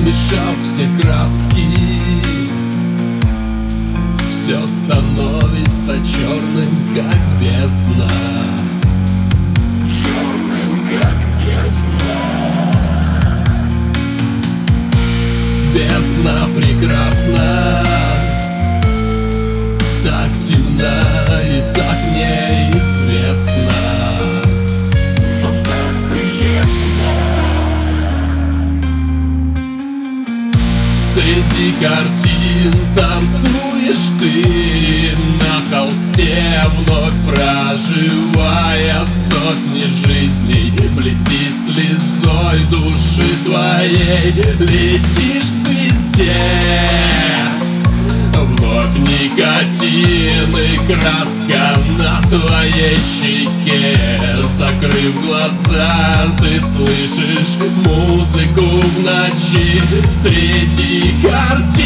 смешав все краски, все становится черным, как бездна. Черным, как бездна. Бездна прекрасна, так темна и так неизвестна. Но так приятно. Среди картин танцуешь ты на холсте, вновь проживая сотни жизней. Блестит слезой души твоей, летишь к звезде. Вновь никотин и краска на твоей щеке. Закрыв глаза, ты слышишь музыку в ночи среди картин.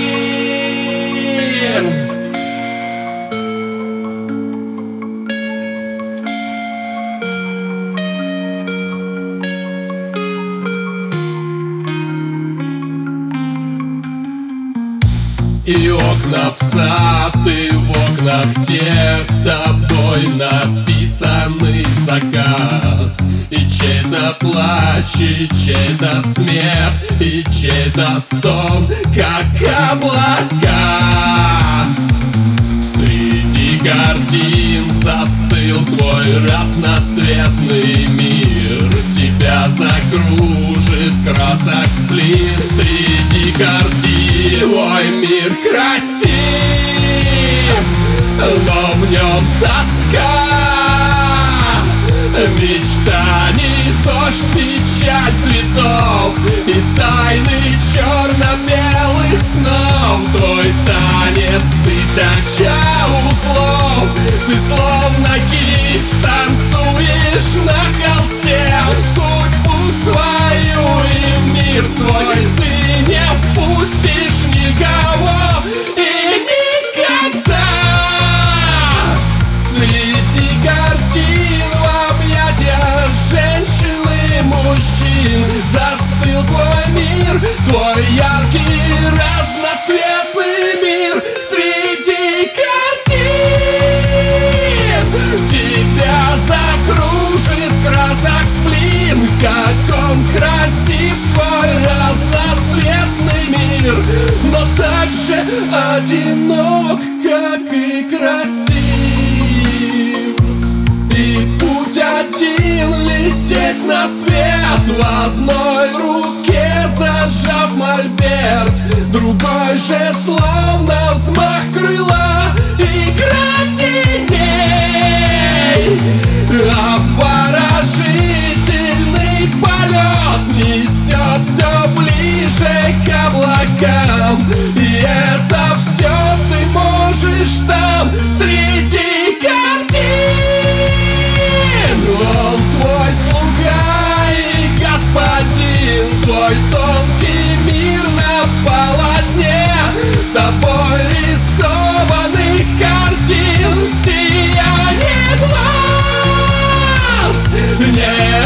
И окна в сад, и в окнах тех тобой написанный закат. И чей-то плач, и чей-то смех, и чей-то стон, как облака. Среди картин застыл твой разноцветный мир. Тебя закружит красок сплин. Среди картин твой мир красив, но в нем тоска. Мечтаний дождь, печаль цветов и тайны черно-белых снов. Твой танец тысяча узлов. Ты словно кисть танцуешь на холсте. Судьбу свою и в мир свой ты не впустишь никого и никогда. Среди картин в объятиях женщин и мужчин застыл твой мир, твой яркий разноцветный мир. Среди картин тебя закружит красок сплин. Как он красив, твой разноцветный мир, но так же одинок, как и красив. И путь один — лететь на свет, в одной руке зажав мольберт, другой же словно взмах крыла. Игра теней, обворожительный полет несет все ближе к облакам. И это все ты можешь там, среди картин. Он твой слуга и господин, твой тонкий мир на полотне тобой рисованных картин. В сиянии глаз не